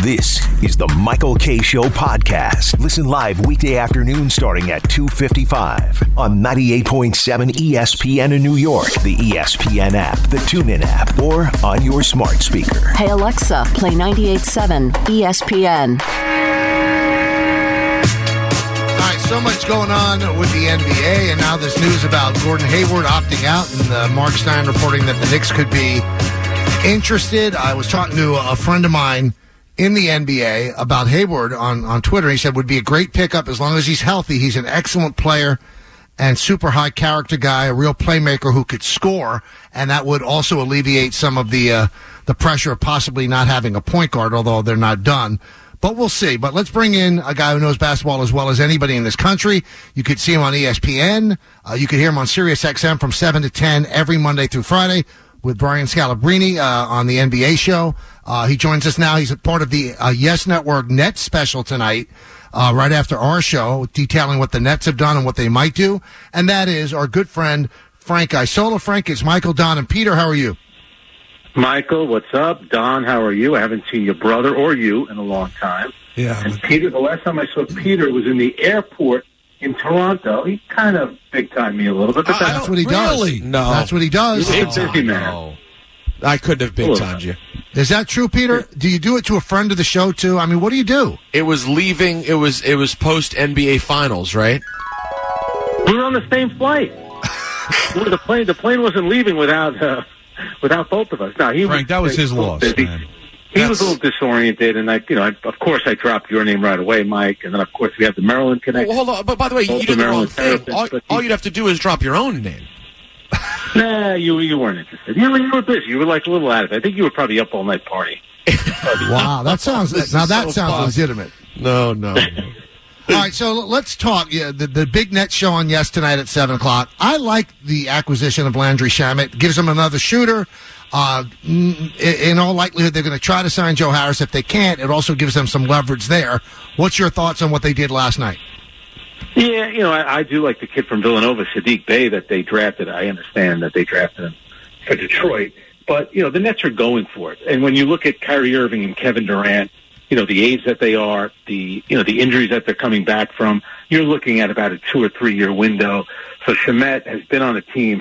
This is the Michael Kay Show podcast. Listen live weekday afternoon starting at 2:55 on 98.7 ESPN in New York, the ESPN app, the TuneIn app, or on your smart speaker. Hey Alexa, play 98.7 ESPN. All right, so much going on with the NBA, and now this news about Gordon Hayward opting out, and Mark Stein reporting that the Knicks could be interested. I was talking to a friend of mine in the NBA about Hayward on Twitter. He said would be a great pickup as long as he's healthy. He's an excellent player and super high character guy, a real playmaker who could score, and that would also alleviate some of the pressure of possibly not having a point guard, although they're not done. But we'll see. But let's bring in a guy who knows basketball as well as anybody in this country. You could see him on ESPN. You could hear him on Sirius XM from 7 to 10 every Monday through Friday with Brian Scalabrine on the NBA show. He joins us now. He's a part of the Yes Network Nets special tonight, right after our show, detailing what the Nets have done and what they might do. And that is our good friend, Frank Isola. Frank, it's Michael, Don, and Peter. How are you? Michael, what's up? Don, how are you? I haven't seen your brother or you in a long time. Yeah. And Peter, the last time I saw Peter was in the airport in Toronto. He kind of big-timed me a little bit. But that's what he does. Really? No. That's what he does. He's a busy man. No. I couldn't have big-timed you. Is that true, Peter? Do you do it to a friend of the show, too? I mean, what do you do? It was leaving. It was post-NBA Finals, right? We were on the same flight. The plane wasn't leaving without both of us. No, Frank, that was his loss, man. He was a little disoriented, and of course, I dropped your name right away, Mike, and then of course we have the Maryland connection. Well, hold on, but by the way, you did the wrong thing. All you'd have to do is drop your own name. Nah, you weren't interested. You were busy. You were like a little out of it. I think you were probably up all night partying. Wow, that sounds legitimate. No. All right, so let's talk. Yeah, the big net show on Yes tonight at 7 o'clock. I like the acquisition of Landry Shamet. Gives them another shooter. In all likelihood, they're going to try to sign Joe Harris. If they can't, it also gives them some leverage there. What's your thoughts on what they did last night? Yeah, I do like the kid from Villanova, Sadiq Bey, that they drafted. I understand that they drafted him for Detroit. But, the Nets are going for it. And when you look at Kyrie Irving and Kevin Durant, the age that they are, the injuries that they're coming back from, you're looking at about a 2 or 3 year window. So Shamet has been on a team,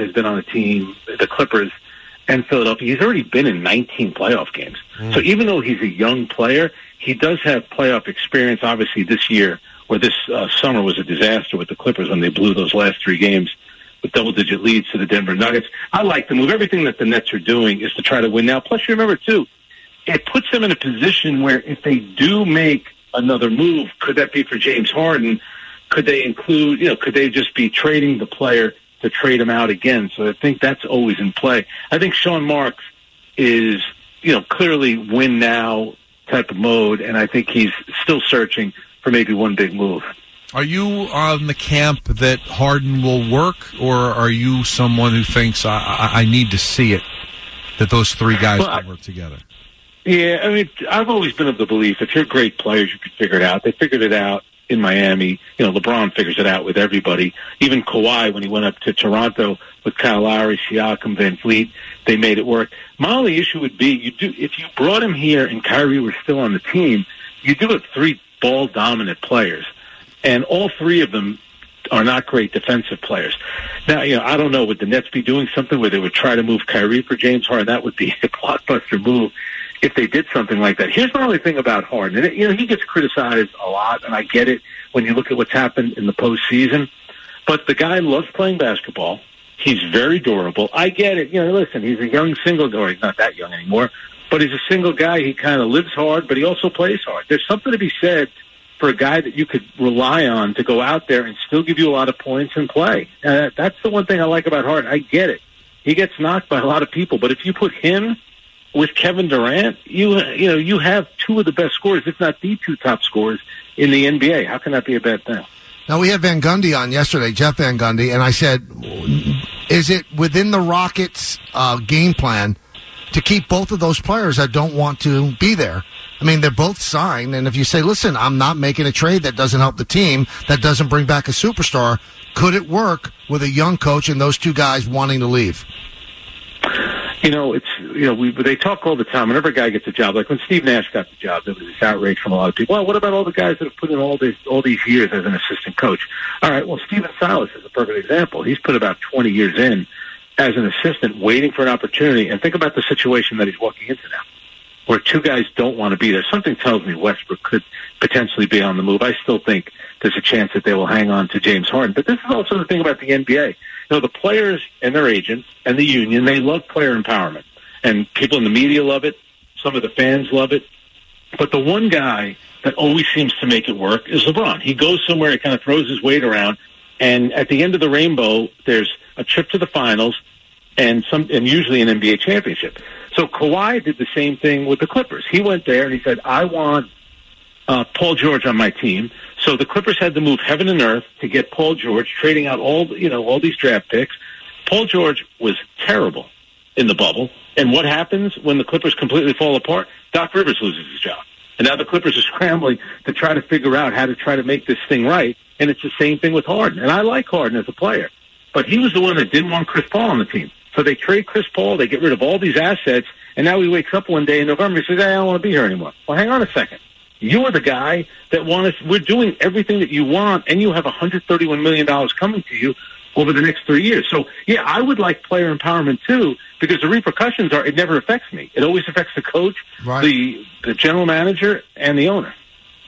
the Clippers, and Philadelphia. He's already been in 19 playoff games. So even though he's a young player, he does have playoff experience. Obviously this year, or this summer, was a disaster with the Clippers when they blew those last 3 games with double-digit leads to the Denver Nuggets. I like the move. Everything that the Nets are doing is to try to win now. Plus, you remember, too, it puts them in a position where if they do make another move, could that be for James Harden? Could they include, could they just be trading the player to trade him out again? So I think that's always in play. I think Sean Marks is, clearly win now type of mode, and I think he's still searching for maybe one big move. Are you on the camp that Harden will work, or are you someone who thinks I need to see it, that those 3 guys can work together? Yeah, I mean, I've always been of the belief if you're great players, you can figure it out. They figured it out in Miami. LeBron figures it out with everybody. Even Kawhi, when he went up to Toronto with Kyle Lowry, Siakam, Van Fleet, they made it work. My only issue would be if you brought him here and Kyrie was still on the team, you do have 3 ball-dominant players, and all 3 of them are not great defensive players. Now, I don't know, would the Nets be doing something where they would try to move Kyrie for James Harden? That would be a blockbuster move if they did something like that. Here's my only thing about Harden. And, he gets criticized a lot, and I get it when you look at what's happened in the postseason. But the guy loves playing basketball. He's very durable. I get it. Listen, he's a young single guy. He's not that young anymore. But he's a single guy. He kind of lives hard, but he also plays hard. There's something to be said for a guy that you could rely on to go out there and still give you a lot of points and play. That's the one thing I like about Harden. I get it. He gets knocked by a lot of people. But if you put him with Kevin Durant, you have 2 of the best scorers, if not the 2 top scorers in the NBA. How can that be a bad thing? Now, we had Van Gundy on yesterday, Jeff Van Gundy, and I said, is it within the Rockets' game plan to keep both of those players that don't want to be there? I mean, they're both signed, and if you say, listen, I'm not making a trade that doesn't help the team, that doesn't bring back a superstar, could it work with a young coach and those 2 guys wanting to leave? They talk all the time. Whenever a guy gets a job, like when Steve Nash got the job, there was this outrage from a lot of people. Well, what about all the guys that have put in all these years as an assistant coach? All right, well, Steven Silas is a perfect example. He's put about 20 years in as an assistant, waiting for an opportunity. And think about the situation that he's walking into now, where two guys don't want to be there. Something tells me Westbrook could potentially be on the move. I still think there's a chance that they will hang on to James Harden. But this is also the thing about the NBA. The players and their agents and the union, they love player empowerment. And people in the media love it. Some of the fans love it. But the one guy that always seems to make it work is LeBron. He goes somewhere, he kind of throws his weight around, and at the end of the rainbow, there's a trip to the finals and usually an NBA championship. So Kawhi did the same thing with the Clippers. He went there and he said, I want Paul George on my team. So the Clippers had to move heaven and earth to get Paul George, trading out all these draft picks. Paul George was terrible in the bubble. And what happens when the Clippers completely fall apart? Doc Rivers loses his job. And now the Clippers are scrambling to try to figure out how to try to make this thing right. And it's the same thing with Harden. And I like Harden as a player. But he was the one that didn't want Chris Paul on the team. So they trade Chris Paul, they get rid of all these assets, and now he wakes up one day in November and says, hey, I don't want to be here anymore. Well, hang on a second. You are the guy that we're doing everything that you want, and you have $131 million coming to you over the next 3 years. So, yeah, I would like player empowerment, too, because the repercussions are it never affects me. It always affects the coach, right, the general manager, and the owner.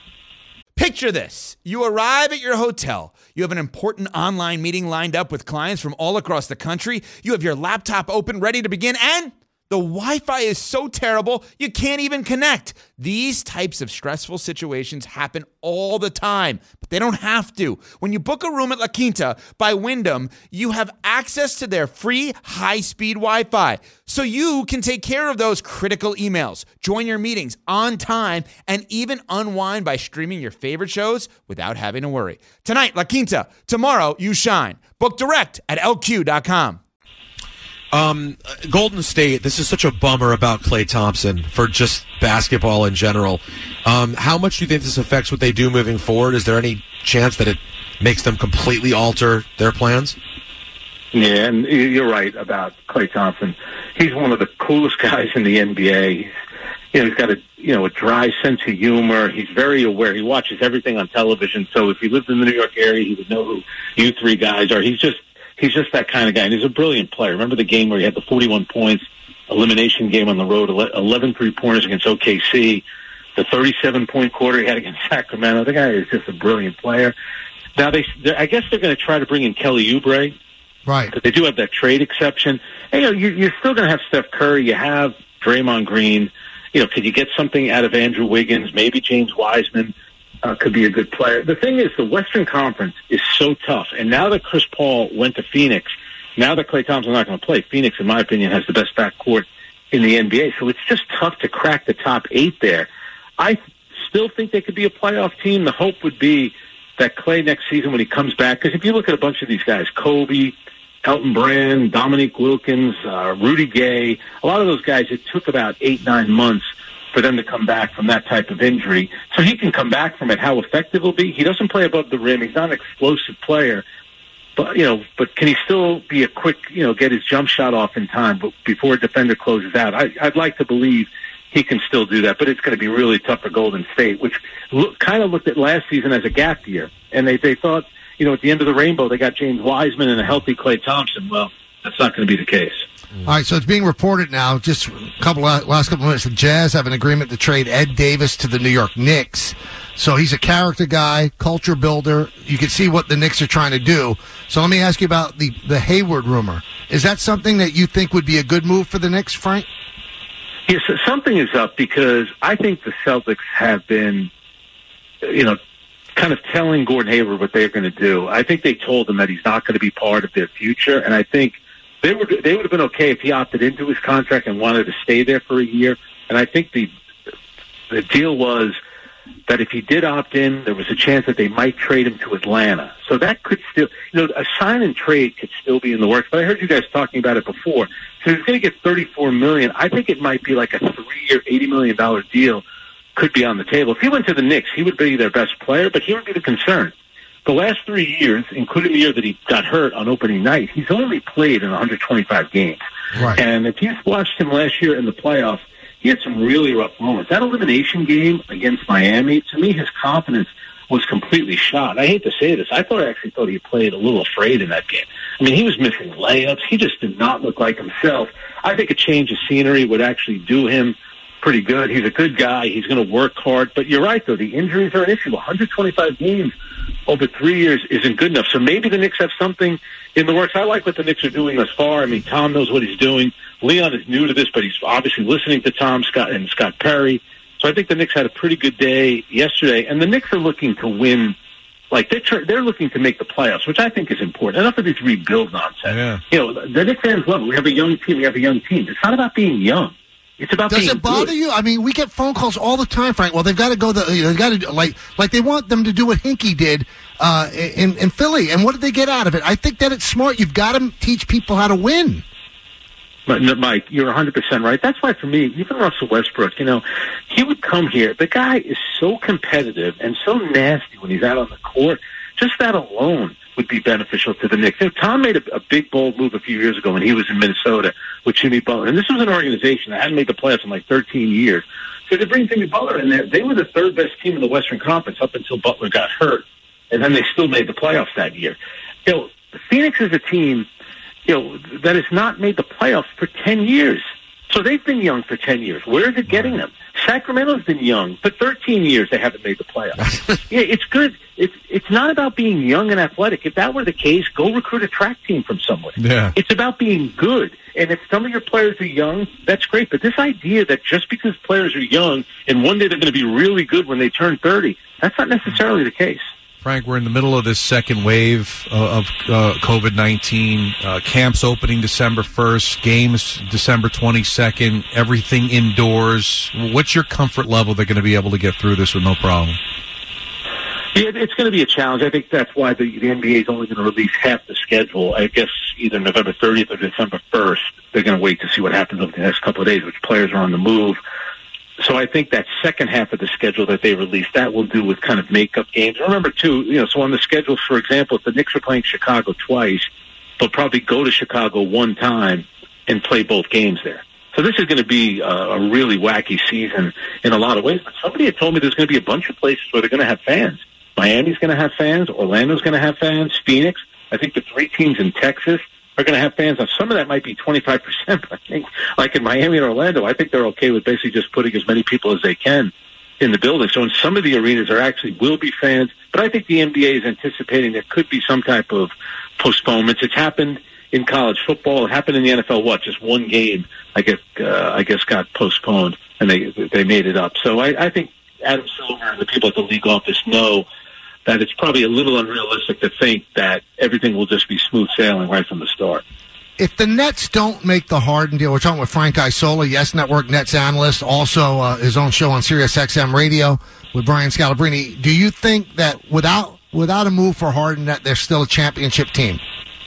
Picture this. You arrive at your hotel. You have an important online meeting lined up with clients from all across the country. You have your laptop open, ready to begin, and the Wi-Fi is so terrible, you can't even connect. These types of stressful situations happen all the time, but they don't have to. When you book a room at La Quinta by Wyndham, you have access to their free high-speed Wi-Fi, so you can take care of those critical emails, join your meetings on time, and even unwind by streaming your favorite shows without having to worry. Tonight, La Quinta. Tomorrow, you shine. Book direct at LQ.com. Golden State, this is such a bummer about Klay Thompson for just basketball in general. How much do you think this affects what they do moving forward? Is there any chance that it makes them completely alter their plans? Yeah, and you're right about Klay Thompson. He's one of the coolest guys in the NBA. He's got a dry sense of humor. He's very aware. He watches everything on television. So if he lived in the New York area, he would know who you three guys are. He's just that kind of guy, and he's a brilliant player. Remember the game where he had the 41 points, elimination game on the road, 11 3-pointers against OKC, the 37-point quarter he had against Sacramento. The guy is just a brilliant player. Now, I guess they're going to try to bring in Kelly Oubre. Right. Because they do have that trade exception. And, you're still going to have Steph Curry. You have Draymond Green. Could you get something out of Andrew Wiggins? Maybe James Wiseman could be a good player. The thing is, the Western Conference is so tough. And now that Chris Paul went to Phoenix, now that Klay Thompson's not going to play, Phoenix, in my opinion, has the best backcourt in the NBA. So it's just tough to crack the top 8 there. I still think they could be a playoff team. The hope would be that Klay next season when he comes back, because if you look at a bunch of these guys, Kobe, Elton Brand, Dominique Wilkins, Rudy Gay, a lot of those guys, it took about 8-9 months for them to come back from that type of injury. So he can come back from it. How effective will be? He doesn't play above the rim. He's not an explosive player. But can he still be a quick, get his jump shot off in time before a defender closes out? I'd like to believe he can still do that, but it's going to be really tough for Golden State, which kind of looked at last season as a gap year. And they thought, at the end of the rainbow, they got James Wiseman and a healthy Klay Thompson. Well, that's not going to be the case. All right, so it's being reported now, just last couple of minutes, the Jazz have an agreement to trade Ed Davis to the New York Knicks. So he's a character guy, culture builder. You can see what the Knicks are trying to do. So let me ask you about the Hayward rumor. Is that something that you think would be a good move for the Knicks, Frank? Yes, something is up because I think the Celtics have been, kind of telling Gordon Hayward what they're going to do. I think they told him that he's not going to be part of their future, and I think they would have been okay if he opted into his contract and wanted to stay there for a year. And I think the deal was that if he did opt in, there was a chance that they might trade him to Atlanta. So that could still, a sign and trade could still be in the works. But I heard you guys talking about it before. So he's going to get $34 million. I think it might be like a 3-year, $80 million deal could be on the table. If he went to the Knicks, he would be their best player, but he would be the concern. The last 3 years, including the year that he got hurt on opening night, he's only played in 125 games. Right. And if you watched him last year in the playoffs, he had some really rough moments. That elimination game against Miami, to me, his confidence was completely shot. I hate to say this. I actually thought he played a little afraid in that game. I mean, he was missing layups. He just did not look like himself. I think a change of scenery would actually do him pretty good. He's a good guy. He's going to work hard. But you're right, though. The injuries are an issue. 125 games over 3 years isn't good enough. So maybe the Knicks have something in the works. I like what the Knicks are doing thus far. I mean, Tom knows what he's doing. Leon is new to this, but he's obviously listening to Tom, Scott, and Scott Perry. So I think the Knicks had a pretty good day yesterday. And the Knicks are looking to win. Like, they're looking to make the playoffs, which I think is important. Enough of this rebuild nonsense. Yeah. You know, the Knicks fans love it. We have a young team. It's not about being young. It's about Does being it bother good. you? I mean, we get phone calls all the time, Frank. Well, they've got to go. They've got to like they want them to do what Hinkie did in Philly. And what did they get out of it? I think that it's smart. You've got to teach people how to win. Mike, you're 100% right. That's why, for me, even Russell Westbrook, you know, he would come here. The guy is so competitive and so nasty when he's out on the court. Just that alone would be beneficial to the Knicks. You know, Tom made a big, bold move a few years ago when he was in Minnesota with Jimmy Butler. And this was an organization that hadn't made the playoffs in like 13 years. So to bring Jimmy Butler in there, they were the third best team in the Western Conference up until Butler got hurt. And then they still made the playoffs that year. You know, Phoenix is a team, you know, that has not made the playoffs for 10 years. So they've been young for 10 years. Where is it getting them? Sacramento's been young. For 13 years, they haven't made the playoffs. Yeah, it's good. It's not about being young and athletic. If that were the case, go recruit a track team from somewhere. Yeah. It's about being good. And if some of your players are young, that's great. But this idea that just because players are young and one day they're going to be really good when they turn 30, that's not necessarily the case. Frank, we're in the middle of this second wave of COVID-19. Camps opening December 1st, games December 22nd, everything indoors. What's your comfort level they're going to be able to get through this with no problem? Yeah, it's going to be a challenge. I think that's why the NBA is only going to release half the schedule. I guess either November 30th or December 1st. They're going to wait to see what happens over the next couple of days, which players are on the move. So I think that second half of the schedule that they released, that will do with kind of makeup games. Remember, too, you know, so on the schedule, for example, if the Knicks are playing Chicago twice, they'll probably go to Chicago one time and play both games there. So this is going to be a really wacky season in a lot of ways. But somebody had told me there's going to be a bunch of places where they're going to have fans. Miami's going to have fans. Orlando's going to have fans. Phoenix. I think the three teams in Texas are going to have fans. Now, some of that might be 25%, but I think, like in Miami and Orlando, I think they're okay with basically just putting as many people as they can in the building. So in some of the arenas, there actually will be fans. But I think the NBA is anticipating there could be some type of postponements. It's happened in college football. It happened in the NFL. Just one game, I guess, got postponed, and they made it up. So I think Adam Silver and the people at the league office know that it's probably a little unrealistic to think that everything will just be smooth sailing right from the start. If the Nets don't make the Harden deal, we're talking with Frank Isola, Yes Network Nets analyst, also his own show on Sirius XM Radio with Brian Scalabrine. Do you think that without a move for Harden, that they're still a championship team?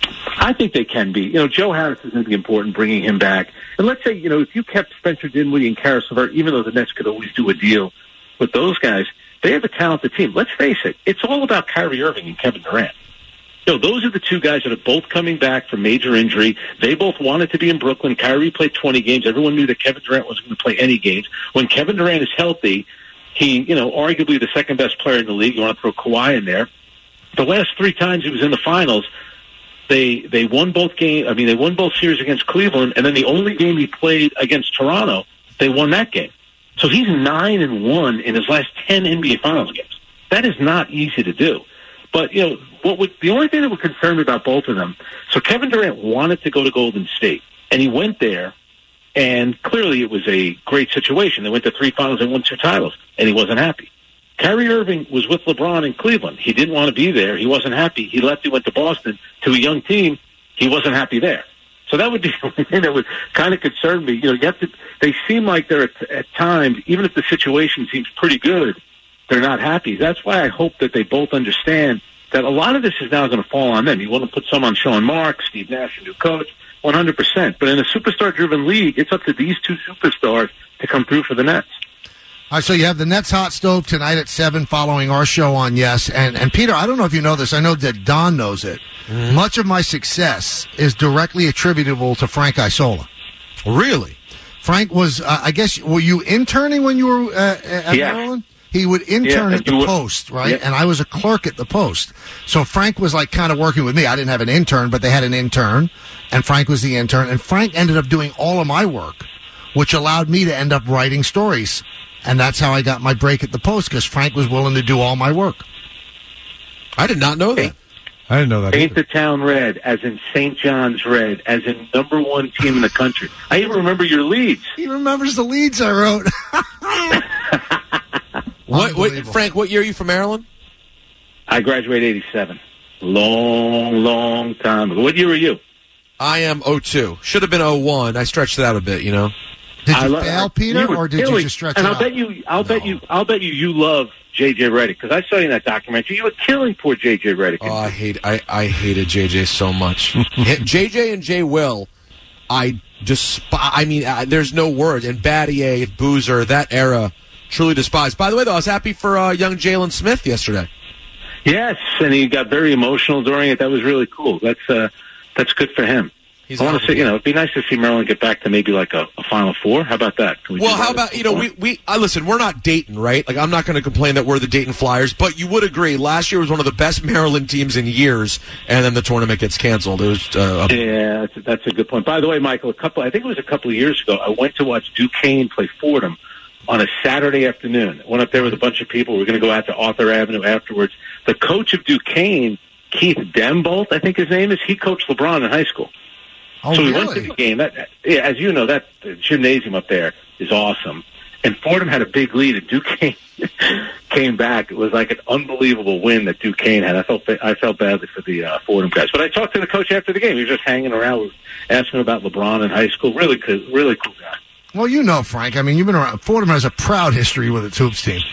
I think they can be. You know, Joe Harris is going to be important, bringing him back. And let's say, you know, if you kept Spencer Dinwiddie and Karis LeVert, even though the Nets could always do a deal with those guys, they have a talented team. Let's face it, it's all about Kyrie Irving and Kevin Durant. You know, those are the two guys that are both coming back from major injury. They both wanted to be in Brooklyn. Kyrie played 20 games. Everyone knew that Kevin Durant wasn't going to play any games. When Kevin Durant is healthy, he, you know, arguably the second best player in the league. You want to throw Kawhi in there. The last three times he was in the finals, they won both games. I mean, they won both series against Cleveland, and then the only game he played against Toronto, they won that game. So he's 9-1 in his last 10 NBA Finals games. That is not easy to do. But, you know, the only thing that would concern me about both of them, so Kevin Durant wanted to go to Golden State, and he went there, and clearly it was a great situation. They went to 3 finals and won 2 titles, and he wasn't happy. Kyrie Irving was with LeBron in Cleveland. He didn't want to be there. He wasn't happy. He left. He went to Boston to a young team. He wasn't happy there. So that would be something that would kind of concern me. You know, they seem like they're at times, even if the situation seems pretty good, they're not happy. That's why I hope that they both understand that a lot of this is now going to fall on them. You want to put some on Sean Marks, Steve Nash, a new coach, 100%. But in a superstar-driven league, it's up to these two superstars to come through for the Nets. All right, so you have the Nets Hot Stove tonight at 7 following our show on Yes. And Peter, I don't know if you know this. I know that Don knows it. Mm-hmm. Much of my success is directly attributable to Frank Isola. Really? Frank was, I guess, were you interning when you were at Maryland? He would intern at the Post, right? Yeah. And I was a clerk at the Post. So Frank was like kind of working with me. I didn't have an intern, but they had an intern, and Frank was the intern. And Frank ended up doing all of my work, which allowed me to end up writing stories. And that's how I got my break at the Post, because Frank was willing to do all my work. I did not know that. I didn't know that Paint either. the town red, as in St. John's red, as in #1 team in the country. I even remember your leads. He remembers the leads I wrote. Frank, what year are you from Maryland? I graduated 87. Long time ago. What year were you? I am 02. Should have been 01. I stretched it out a bit, you know. Did you fail, Peter, or did you just stretch it out? I'll bet you love J.J. Redick, because I saw you in that documentary. You were killing poor J.J. Redick. Oh, I hated JJ so much. JJ and J. Will, there's no words. And Battier, Boozer, that era, truly despised. By the way, though, I was happy for young Jalen Smith yesterday. Yes, and he got very emotional during it. That was really cool. That's good for him. I want to say, it'd be nice to see Maryland get back to maybe like a Final Four. How about that? Well, how about, listen, we're not Dayton, right? Like, I'm not going to complain that we're the Dayton Flyers, but you would agree, last year was one of the best Maryland teams in years, and then the tournament gets canceled. It was, yeah, that's a good point. By the way, Michael, I think it was a couple of years ago, I went to watch Duquesne play Fordham on a Saturday afternoon. Went up there with a bunch of people. We're going to go out to Arthur Avenue afterwards. The coach of Duquesne, Keith Dembolt, I think his name is, he coached LeBron in high school. Oh, so we really? went to the game. As you know, that gymnasium up there is awesome. And Fordham had a big lead, and Duquesne came back. It was like an unbelievable win that Duquesne had. I felt badly for the Fordham guys. But I talked to the coach after the game. He was just hanging around, asking about LeBron in high school. Really cool guy. Well, you know, Frank. I mean, you've been around. Fordham has a proud history with its hoops team.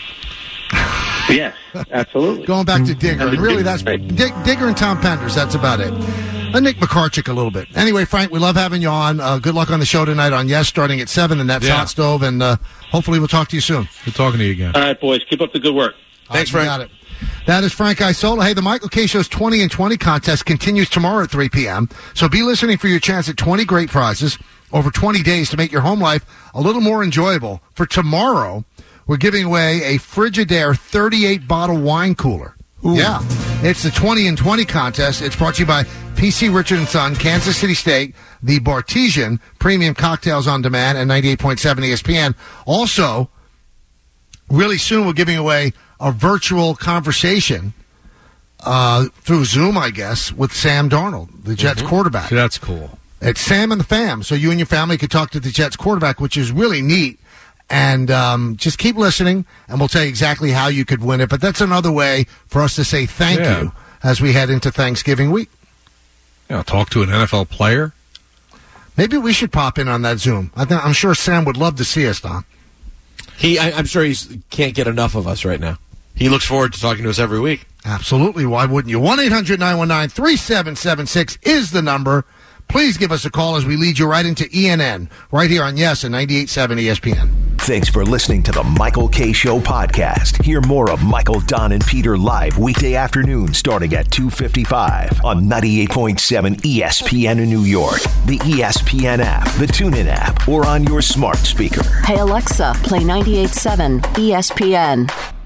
Yes, absolutely. Going back to Digger. And really, that's Digger and Tom Penders. That's about it. And Nick McCarchick a little bit. Anyway, Frank, we love having you on. Good luck on the show tonight on Yes, starting at 7, and that's Hot Stove. And hopefully we'll talk to you soon. Good talking to you again. All right, boys. Keep up the good work. Thanks, Frank. Got it. That is Frank Isola. Hey, the Michael K. Show's 20 and 20 contest continues tomorrow at 3 p.m. So be listening for your chance at 20 great prizes over 20 days to make your home life a little more enjoyable. For tomorrow, we're giving away a Frigidaire 38-bottle wine cooler. Ooh. Yeah. It's the 20 and 20 contest. It's brought to you by PC Richard & Son, Kansas City Steak, the Bartesian, Premium Cocktails on Demand, and 98.7 ESPN. Also, really soon we're giving away a virtual conversation through Zoom, I guess, with Sam Darnold, the Jets quarterback. That's cool. It's Sam and the fam. So you and your family could talk to the Jets quarterback, which is really neat. And just keep listening, and we'll tell you exactly how you could win it. But that's another way for us to say thank you as we head into Thanksgiving week. Yeah, talk to an NFL player. Maybe we should pop in on that Zoom. I'm sure Sam would love to see us, Don. I'm sure he can't get enough of us right now. He looks forward to talking to us every week. Absolutely. Why wouldn't you? 1-800-919-3776 is the number. Please give us a call as we lead you right into ENN, right here on Yes and 98.7 ESPN. Thanks for listening to the Michael K. Show podcast. Hear more of Michael, Don, and Peter live weekday afternoon starting at 2:55 on 98.7 ESPN in New York, the ESPN app, the TuneIn app, or on your smart speaker. Hey, Alexa, play 98.7 ESPN.